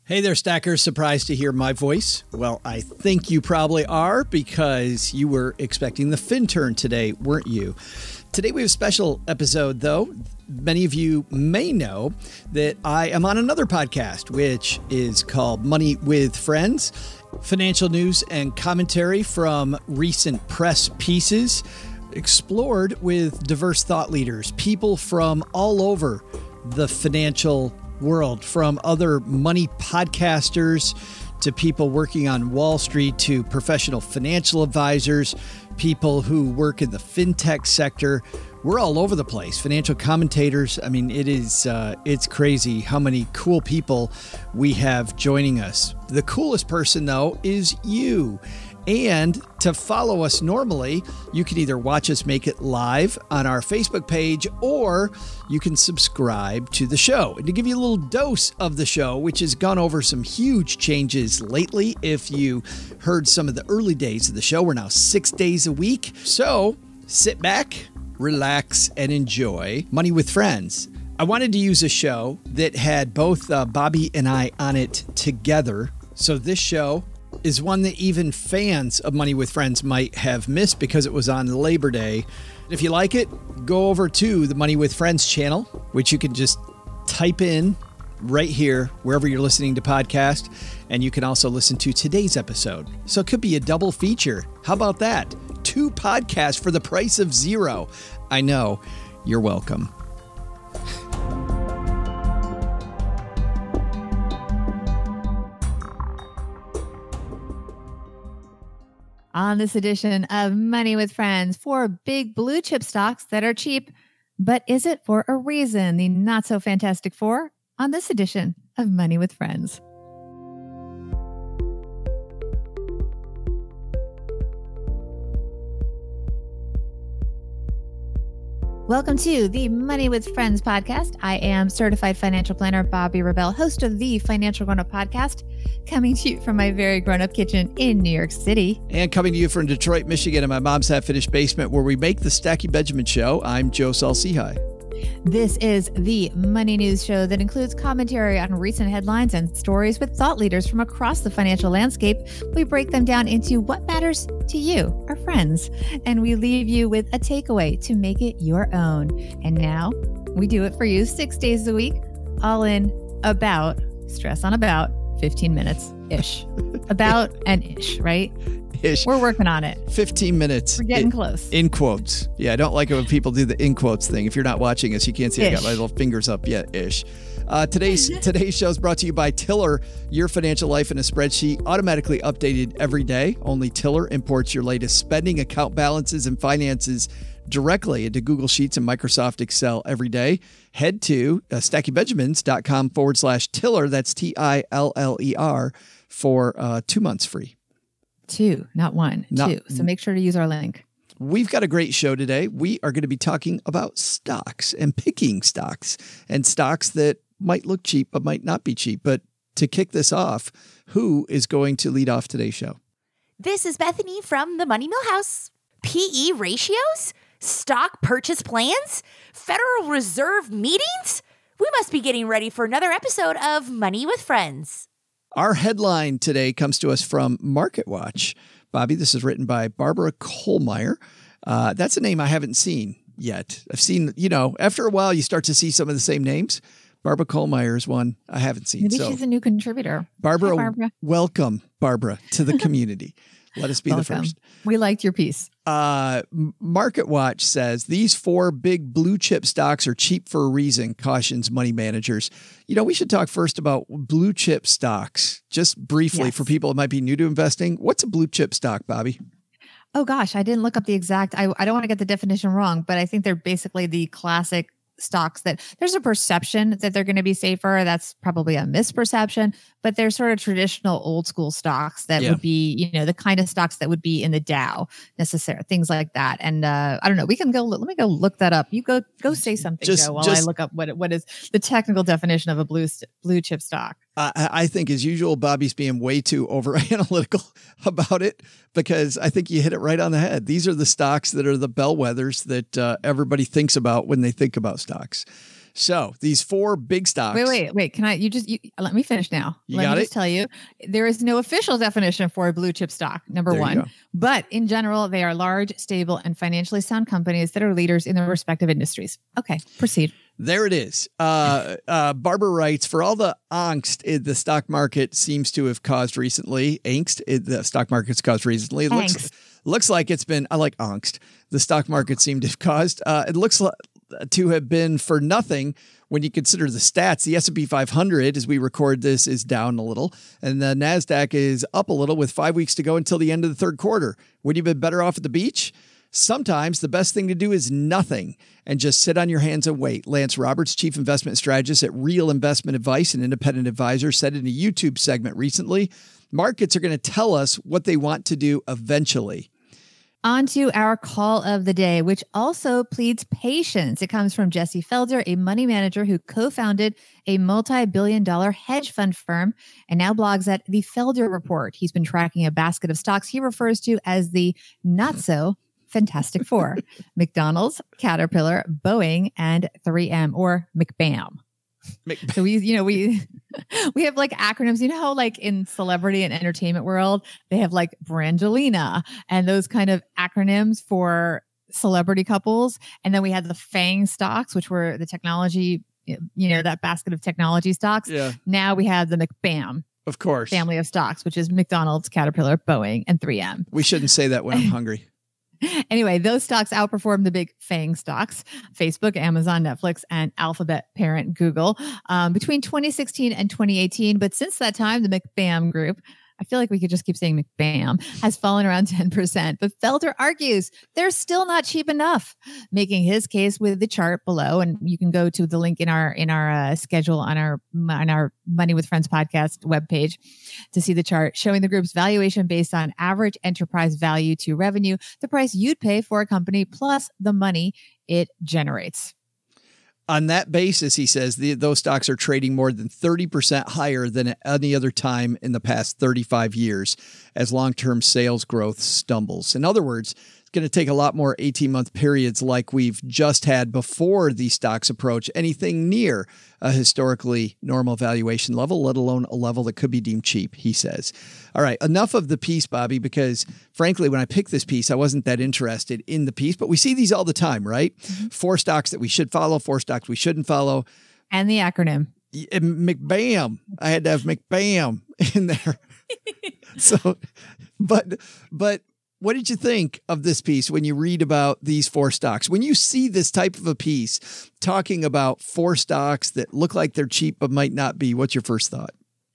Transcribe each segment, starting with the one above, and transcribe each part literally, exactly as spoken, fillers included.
Hey there, Stackers. Surprised to hear my voice? Well, I think you probably are because you were expecting the FinTurn today, weren't you? Today we have a special episode, though. Many of you may know that I am on another podcast, which is called Money with Friends. Financial news and commentary from recent press pieces, explored with diverse thought leaders, people from all over the financial world, from other money podcasters to people working on Wall Street to professional financial advisors, people who work in the fintech sector. We're all over the place. Financial commentators. I mean, it is uh, it's crazy how many cool people we have joining us. The coolest person, though, is you. And to follow us normally, you can either watch us make it live on our Facebook page, or you can subscribe to the show. And to give you a little dose of the show, which has gone over some huge changes lately, if you heard some of the early days of the show, we're now six days a week. So sit back, relax, and enjoy Money with Friends. I wanted to use a show that had both uh, Bobby and I on it together. So this show is one that even fans of Money with Friends might have missed because it was on Labor Day. If you like it, go over to the Money with Friends channel, which you can just type in right here, wherever you're listening to podcast. And you can also listen to today's episode. So it could be a double feature. How about that? Two podcasts for the price of zero. I know. You're welcome. On this edition of Money with Friends, four big blue chip stocks that are cheap, but is it for a reason? The not so fantastic four on this edition of Money with Friends. Welcome to the Money with Friends podcast. I am certified financial planner Bobby Rebell, host of the Financial Grown-Up podcast, coming to you from my very grown-up kitchen in New York City. And coming to you from Detroit, Michigan, in my mom's half-finished basement where we make the Stacky Benjamin Show. I'm Joe Saul-Sehy. This is the Money News Show that includes commentary on recent headlines and stories with thought leaders from across the financial landscape. We break them down into what matters to you, our friends, and we leave you with a takeaway to make it your own. And now we do it for you six days a week, all in about, stress on about, fifteen minutes-ish. About and ish, right? Ish. We're working on it. fifteen minutes. We're getting in, close. In quotes. Yeah, I don't like it when people do the in quotes thing. If you're not watching us, you can't see. Ish. I got my little fingers up. Yeah, ish. Uh, today's today's show is brought to you by Tiller. Your financial life in a spreadsheet, automatically updated every day. Only Tiller imports your latest spending, account balances, and finances directly into Google Sheets and Microsoft Excel every day. Head to uh, stackybenjamins.com forward slash Tiller. That's T I L L E R for uh, two months free. Two, not one, not, two. So make sure to use our link. We've got a great show today. We are going to be talking about stocks and picking stocks and stocks that might look cheap, but might not be cheap. But to kick this off, who is going to lead off today's show? This is Bethany from the Money Mill House. P E ratios? Stock purchase plans? Federal Reserve meetings? We must be getting ready for another episode of Money with Friends. Our headline today comes to us from MarketWatch. Bobby, this is written by Barbara Kohlmeyer. Uh, that's a name I haven't seen yet. I've seen, you know, after a while, you start to see some of the same names. Barbara Kohlmeyer is one I haven't seen. Maybe so, she's a new contributor. Barbara, Hi, Barbara. Welcome, Barbara, to the community. Let us be Welcome. the first. We liked your piece. Uh, MarketWatch says these four big blue chip stocks are cheap for a reason, cautions money managers. You know, we should talk first about blue chip stocks, just briefly Yes. for people that might be new to investing. What's a blue chip stock, Bobby? Oh, gosh, I didn't look up the exact. I, I don't want to get the definition wrong, but I think they're basically the classic stocks that there's a perception that they're going to be safer. That's probably a misperception, but they're sort of traditional old school stocks that Yeah. would be, you know, the kind of stocks that would be in the Dow, necessary things like that. And uh, I don't know, we can go, let me go look that up. You go, go say something, Just- Joe, while just- I look up what, what is the technical definition of a blue, st- blue chip stock. I, I think, as usual, Bobby's being way too over analytical about it because I think you hit it right on the head. These are the stocks that are the bellwethers that uh, everybody thinks about when they think about stocks. So these four big stocks. Wait, wait, wait. Can I, you just, you, let me finish now. You let got me it? just tell you, there is no official definition for a blue chip stock, number There you one. go. But in general, they are large, stable, and financially sound companies that are leaders in their respective industries. Okay, proceed. There it is. Uh, uh, Barbara writes, for all the angst it, the stock market seems to have caused recently, angst it, the stock market's caused recently, it looks, Angst. looks like it's been, I like angst, the stock market seemed to have caused, uh, it looks like, to have been for nothing when you consider the stats. The S and P five hundred, as we record this, is down a little, and the NASDAQ is up a little with five weeks to go until the end of the third quarter. Would you have been better off at the beach? Sometimes the best thing to do is nothing and just sit on your hands and wait. Lance Roberts, chief investment strategist at Real Investment Advice and independent advisor, said in a YouTube segment recently, markets are going to tell us what they want to do eventually. On to our call of the day, which also pleads patience. It comes from Jesse Felder, a money manager who co-founded a multi-billion dollar hedge fund firm and now blogs at the Felder Report. He's been tracking a basket of stocks he refers to as the not-so Fantastic Four: McDonald's, Caterpillar, Boeing, and three M, or McBam. Mc- So we, you know, we we have like acronyms. You know how like in celebrity and entertainment world, they have like Brangelina and those kind of acronyms for celebrity couples. And then we had the FANG stocks, which were the technology, you know, that basket of technology stocks. Yeah, Now we have the McBam of course. family of stocks, which is McDonald's, Caterpillar, Boeing, and three M. We shouldn't say that when I'm hungry. Anyway, those stocks outperformed the big FANG stocks, Facebook, Amazon, Netflix, and Alphabet parent Google, um, between twenty sixteen and twenty eighteen. But since that time, the McBam group, I feel like we could just keep saying McBam, has fallen around ten percent. But Felder argues they're still not cheap enough, making his case with the chart below. And you can go to the link in our in our uh, schedule on our on our Money with Friends podcast webpage to see the chart showing the group's valuation based on average enterprise value to revenue, the price you'd pay for a company plus the money it generates. On that basis, he says the, those stocks are trading more than thirty percent higher than at any other time in the past thirty-five years as long-term sales growth stumbles. In other words, it's going to take a lot more eighteen-month periods like we've just had before these stocks approach anything near a historically normal valuation level, let alone a level that could be deemed cheap, he says. All right, enough of the piece, Bobby, because frankly, when I picked this piece, I wasn't that interested in the piece, but we see these all the time, right? Mm-hmm. Four stocks that we should follow, four stocks we shouldn't follow. And the acronym. McBam. I had to have McBam in there. So, but, but, what did you think of this piece when you read about these four stocks? When you see this type of a piece talking about four stocks that look like they're cheap but might not be, what's your first thought?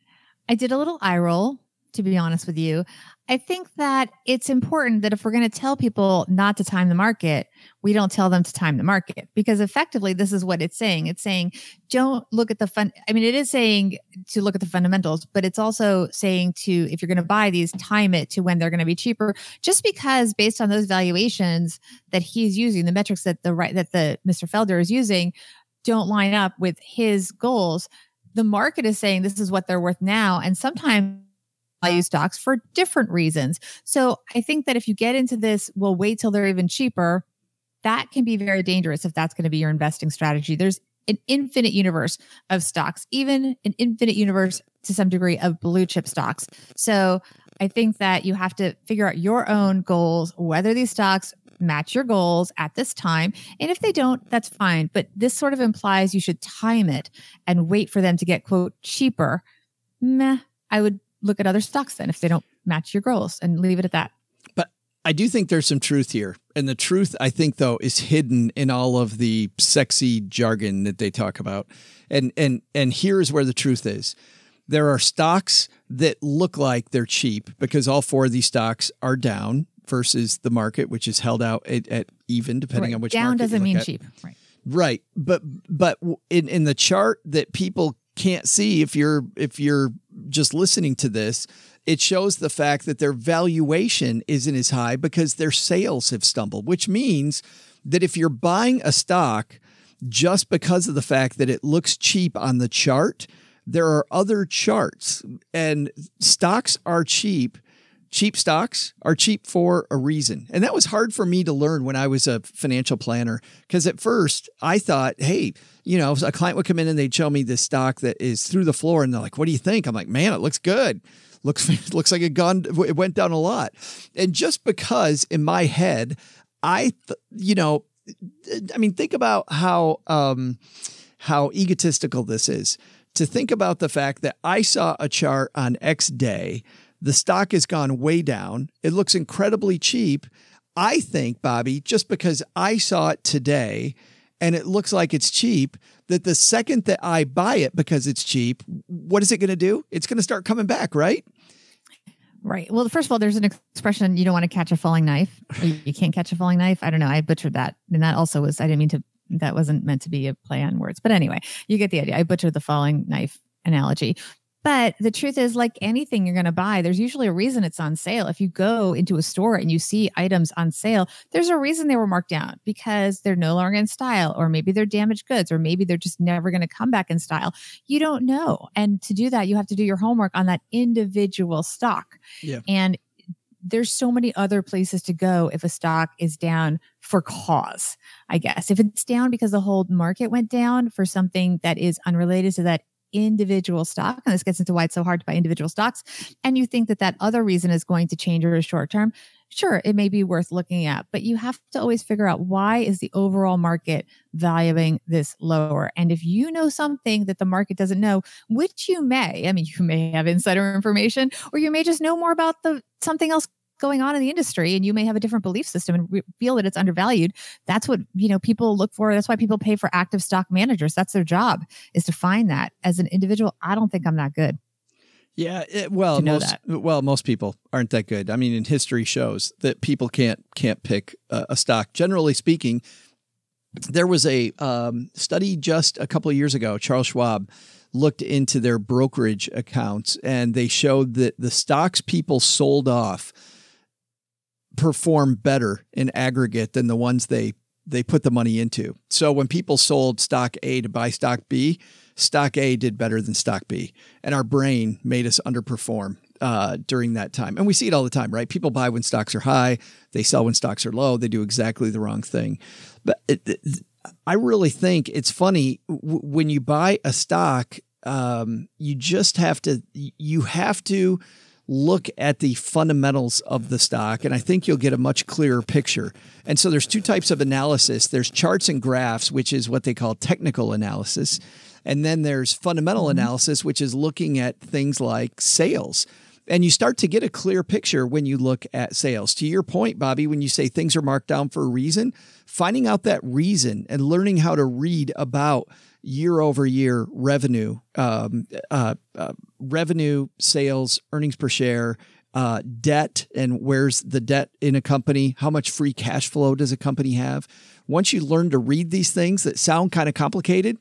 I did a little eye roll, to be honest with you. I think that it's important that if we're going to tell people not to time the market, we don't tell them to time the market, because effectively this is what it's saying. It's saying, don't look at the fun. I mean, it is saying to look at the fundamentals, but it's also saying to, if you're going to buy these, time it to when they're going to be cheaper, just because based on those valuations that he's using, the metrics that the right, that the Mister Felder is using don't line up with his goals. The market is saying this is what they're worth now. And sometimes value stocks for different reasons. So I think that if you get into this, we'll wait till they're even cheaper, that can be very dangerous if that's going to be your investing strategy. There's an infinite universe of stocks, even an infinite universe to some degree of blue chip stocks. So I think that you have to figure out your own goals, whether these stocks match your goals at this time. And if they don't, that's fine. But this sort of implies you should time it and wait for them to get, quote, cheaper. Meh, I would look at other stocks then if they don't match your goals and leave it at that. But I do think there's some truth here. And the truth, I think, though, is hidden in all of the sexy jargon that they talk about. And and and here's where the truth is. There are stocks that look like they're cheap because all four of these stocks are down versus the market, which is held out at, at even, depending right. on which down market doesn't you look mean at. cheap. Right. Right. But but in, in the chart that people can't see if you're if you're just listening to this, it shows the fact that their valuation isn't as high because their sales have stumbled, which means that if you're buying a stock just because of the fact that it looks cheap on the chart, there are other charts, and stocks are cheap cheap stocks are cheap for a reason. And that was hard for me to learn when I was a financial planner. Because at first I thought, hey, you know, a client would come in and they'd show me this stock that is through the floor. And they're like, what do you think? I'm like, man, it looks good. Looks, looks like it gone, it went down a lot. And just because in my head, I, th- you know, I mean, think about how, um, how egotistical this is to think about the fact that I saw a chart on X day. The stock has gone way down. It looks incredibly cheap. I think, Bobby, just because I saw it today and it looks like it's cheap, that the second that I buy it because it's cheap, what is it going to do? It's going to start coming back, right? Right. Well, first of all, there's an expression, you don't want to catch a falling knife. You, you can't catch a falling knife. I don't know. I butchered that. And that also was, I didn't mean to, that wasn't meant to be a play on words. But anyway, you get the idea. I butchered the falling knife analogy. But the truth is, like anything you're going to buy, there's usually a reason it's on sale. If you go into a store and you see items on sale, there's a reason they were marked down because they're no longer in style, or maybe they're damaged goods, or maybe they're just never going to come back in style. You don't know. And to do that, you have to do your homework on that individual stock. Yeah. And there's so many other places to go if a stock is down for cause, I guess. If it's down because the whole market went down for something that is unrelated to that individual stock, and this gets into why it's so hard to buy individual stocks, and you think that that other reason is going to change over the short term, sure, it may be worth looking at, but you have to always figure out, why is the overall market valuing this lower? And if you know something that the market doesn't know, which you may, I mean, you may have insider information, or you may just know more about the something else going on in the industry, and you may have a different belief system and re- feel that it's undervalued. That's what, you know, people look for. That's why people pay for active stock managers. That's their job, is to find that. As an individual, I don't think I'm that good. Yeah, it, well, most that. well, most people aren't that good. I mean, and history shows that people can't can't pick a, a stock. Generally speaking, there was a um, study just a couple of years ago. Charles Schwab looked into their brokerage accounts, and they showed that the stocks people sold off perform better in aggregate than the ones they they put the money into. So when people sold stock A to buy stock B, stock A did better than stock B, and our brain made us underperform uh, during that time. And we see it all the time, right? People buy when stocks are high, they sell when stocks are low. They do exactly the wrong thing. But it, it, I really think it's funny w- when you buy a stock, um, you just have to you have to. look at the fundamentals of the stock, and I think you'll get a much clearer picture. And so there's two types of analysis. There's charts and graphs, which is what they call technical analysis. And then there's fundamental mm-hmm. analysis, which is looking at things like sales. And you start to get a clear picture when you look at sales. To your point, Bobby, when you say things are marked down for a reason, finding out that reason and learning how to read about year over year revenue, um, uh, uh, revenue, sales, earnings per share, uh, debt, and where's the debt in a company? How much free cash flow does a company have? Once you learn to read these things that sound kind of complicated,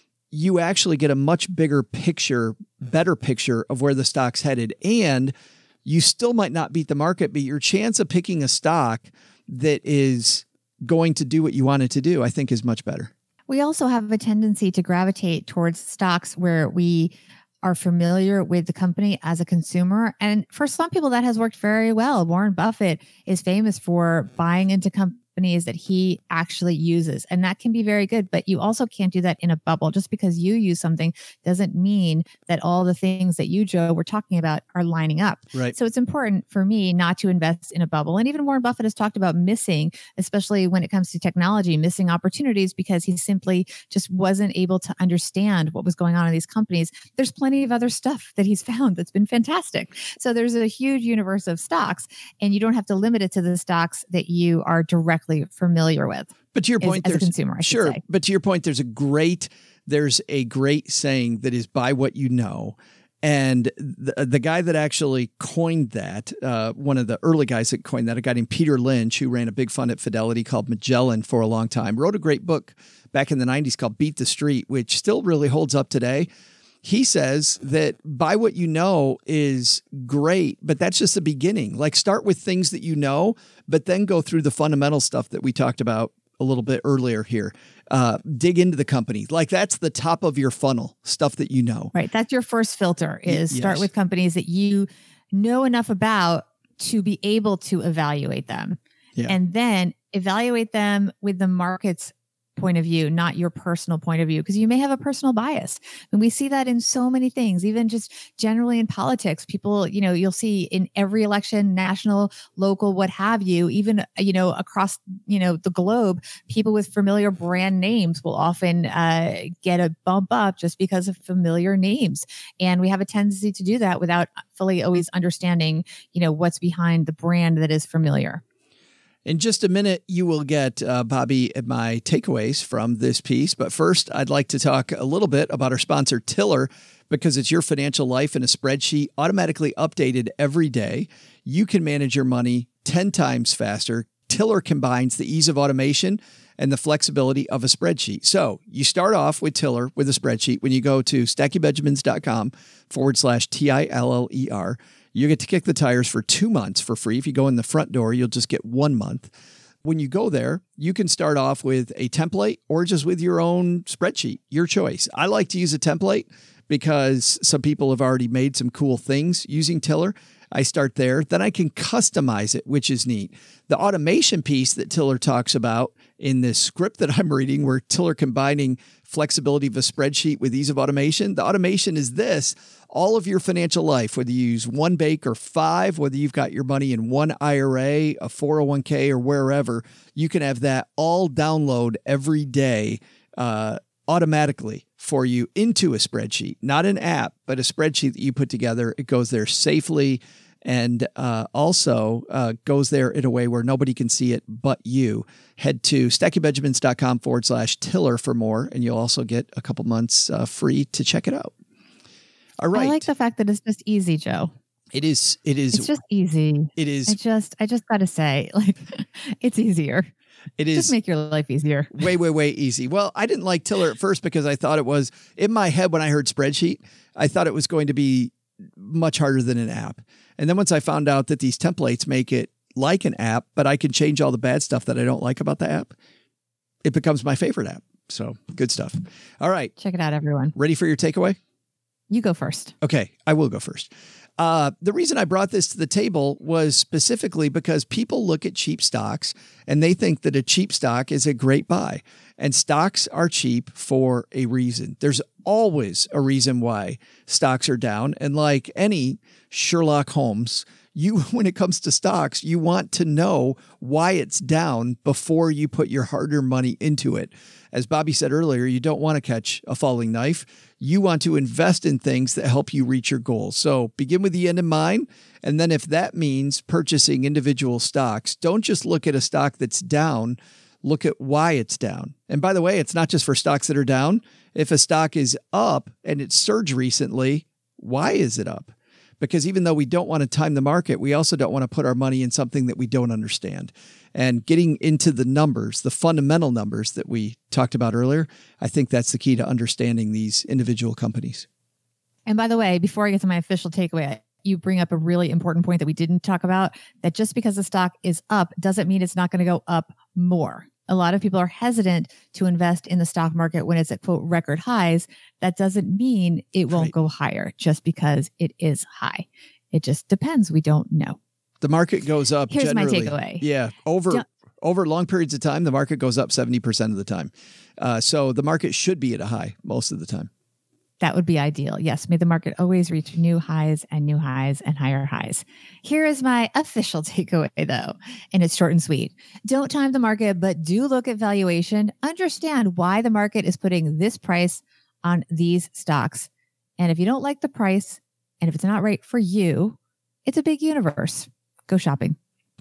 you actually get a much bigger picture, better picture of where the stock's headed. And you still might not beat the market, but your chance of picking a stock that is going to do what you want it to do, I think, is much better. We also have a tendency to gravitate towards stocks where we are familiar with the company as a consumer. And for some people, that has worked very well. Warren Buffett is famous for buying into companies that he actually uses. And that can be very good, but you also can't do that in a bubble. Just because you use something doesn't mean that all the things that you, Joe, were talking about are lining up. Right. So it's important for me not to invest in a bubble. And even Warren Buffett has talked about missing, especially when it comes to technology, missing opportunities because he simply just wasn't able to understand what was going on in these companies. There's plenty of other stuff that he's found that's been fantastic. So there's a huge universe of stocks, and you don't have to limit it to the stocks that you are directly familiar with. But to your point, as, there's as a consumer, I sure. Say. But to your point, there's a great there's a great saying that is buy what you know. And the, the guy that actually coined that, uh, one of the early guys that coined that, a guy named Peter Lynch, who ran a big fund at Fidelity called Magellan for a long time, wrote a great book back in the nineties called Beat the Street, which still really holds up today. He says that buy what you know is great, but that's just the beginning. Like, start with things that you know, but then go through the fundamental stuff that we talked about a little bit earlier here. Uh, dig into the company. Like, that's the top of your funnel, stuff that you know. Right. That's your first filter, is y- start yes. with companies that you know enough about to be able to evaluate them. Yeah. And then evaluate them with the market's point of view, not your personal point of view, because you may have a personal bias. And we see that in so many things, even just generally in politics. People, you know, you'll see in every election, national, local, what have you, even, you know, across, you know, the globe, people with familiar brand names will often uh, get a bump up just because of familiar names. And we have a tendency to do that without fully always understanding, you know, what's behind the brand that is familiar. In just a minute, you will get, uh, Bobby, my takeaways from this piece. But first, I'd like to talk a little bit about our sponsor, Tiller, because it's your financial life in a spreadsheet automatically updated every day. You can manage your money ten times faster. Tiller combines the ease of automation and the flexibility of a spreadsheet. So you start off with Tiller with a spreadsheet when you go to stackingbenjamins.com forward slash T I L L E R. You get to kick the tires for two months for free. If you go in the front door, you'll just get one month. When you go there, you can start off with a template or just with your own spreadsheet, your choice. I like to use a template because some people have already made some cool things using Tiller. I start there. Then I can customize it, which is neat. The automation piece that Tiller talks about in this script that I'm reading, where Tiller combining flexibility of a spreadsheet with ease of automation. The automation is this: all of your financial life, whether you use one bank or five, whether you've got your money in one I R A, a four oh one k, or wherever, you can have that all download every day uh, automatically for you into a spreadsheet, not an app, but a spreadsheet that you put together. It goes there safely and uh, also uh, goes there in a way where nobody can see it but you. Head to stackingbenjamins.com forward slash Tiller for more, and you'll also get a couple months uh, free to check it out. All right. I like the fact that it's just easy, Joe. It is. It is. It's just easy. It is. I just, I just got to say, like, it's easier. It is. Just make your life easier. Way, way, way easy. Well, I didn't like Tiller at first because I thought it was, in my head when I heard spreadsheet, I thought it was going to be much harder than an app. And then once I found out that these templates make it like an app, but I can change all the bad stuff that I don't like about the app, it becomes my favorite app. So good stuff. All right. Check it out, everyone. Ready for your takeaway? You go first. Okay, I will go first. Uh, the reason I brought this to the table was specifically because people look at cheap stocks and they think that a cheap stock is a great buy. And stocks are cheap for a reason. There's always a reason why stocks are down. And like any Sherlock Holmes, you, when it comes to stocks, you want to know why it's down before you put your hard-earned money into it. As Bobby said earlier, you don't want to catch a falling knife. You want to invest in things that help you reach your goals. So begin with the end in mind. And then if that means purchasing individual stocks, don't just look at a stock that's down, look at why it's down. And by the way, it's not just for stocks that are down. If a stock is up and it's surged recently, why is it up? Because even though we don't want to time the market, we also don't want to put our money in something that we don't understand. And getting into the numbers, the fundamental numbers that we talked about earlier, I think that's the key to understanding these individual companies. And by the way, before I get to my official takeaway, you bring up a really important point that we didn't talk about, that just because the stock is up doesn't mean it's not going to go up more. A lot of people are hesitant to invest in the stock market when it's at, quote, record highs. That doesn't mean it won't Right. go higher just because it is high. It just depends. We don't know. The market goes up Here's my generally. takeaway. Yeah. Over Don't- over long periods of time, the market goes up seventy percent of the time. Uh, so the market should be at a high most of the time. That would be ideal. Yes. May the market always reach new highs and new highs and higher highs. Here is my official takeaway, though, and it's short and sweet. Don't time the market, but do look at valuation. Understand why the market is putting this price on these stocks. And if you don't like the price, and if it's not right for you, it's a big universe. Go shopping.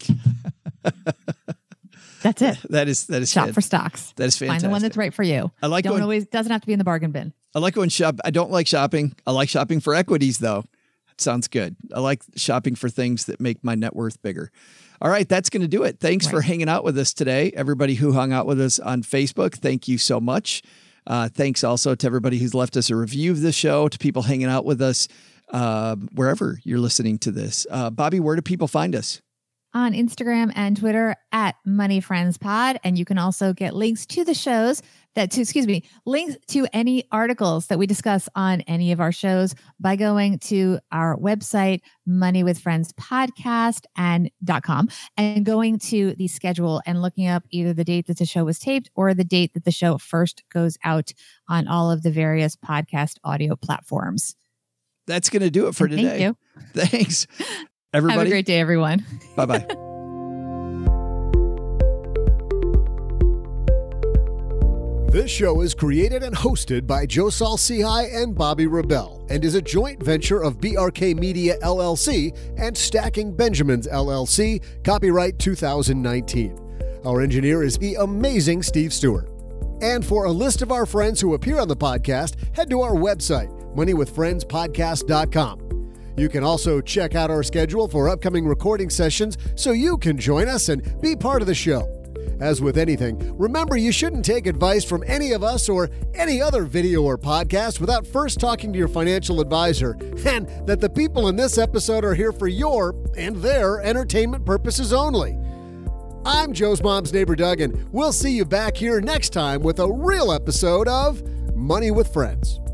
That's it. That is that is Shop fan- for stocks. that is fantastic. Find the one that's right for you. I like Don't going, always doesn't have to be in the bargain bin. I like going shop. I don't like shopping. I like shopping for equities though. That sounds good. I like shopping for things that make my net worth bigger. All right, that's going to do it. Thanks for Right. hanging out with us today. Everybody who hung out with us on Facebook, thank you so much. Uh, thanks also to everybody who's left us a review of the show, to people hanging out with us uh, wherever you're listening to this. Uh, Bobby, where do people find us? On Instagram and Twitter at Money Friends Pod. And you can also get links to the shows that to, excuse me, links to any articles that we discuss on any of our shows by going to our website, Money with Friends Podcast and .com, and going to the schedule and looking up either the date that the show was taped or the date that the show first goes out on all of the various podcast audio platforms. That's going to do it for today. Thank you. Thanks, everybody. Have a great day, everyone. Bye-bye. This show is created and hosted by Joe Saul-Sehy and Bobby Rebell and is a joint venture of B R K Media, L L C and Stacking Benjamins, L L C, copyright two thousand nineteen. Our engineer is the amazing Steve Stewart. And for a list of our friends who appear on the podcast, head to our website, money with friends podcast dot com. You can also check out our schedule for upcoming recording sessions so you can join us and be part of the show. As with anything, remember you shouldn't take advice from any of us or any other video or podcast without first talking to your financial advisor, and that the people in this episode are here for your and their entertainment purposes only. I'm Joe's mom's neighbor Doug, and we'll see you back here next time with a real episode of Money with Friends.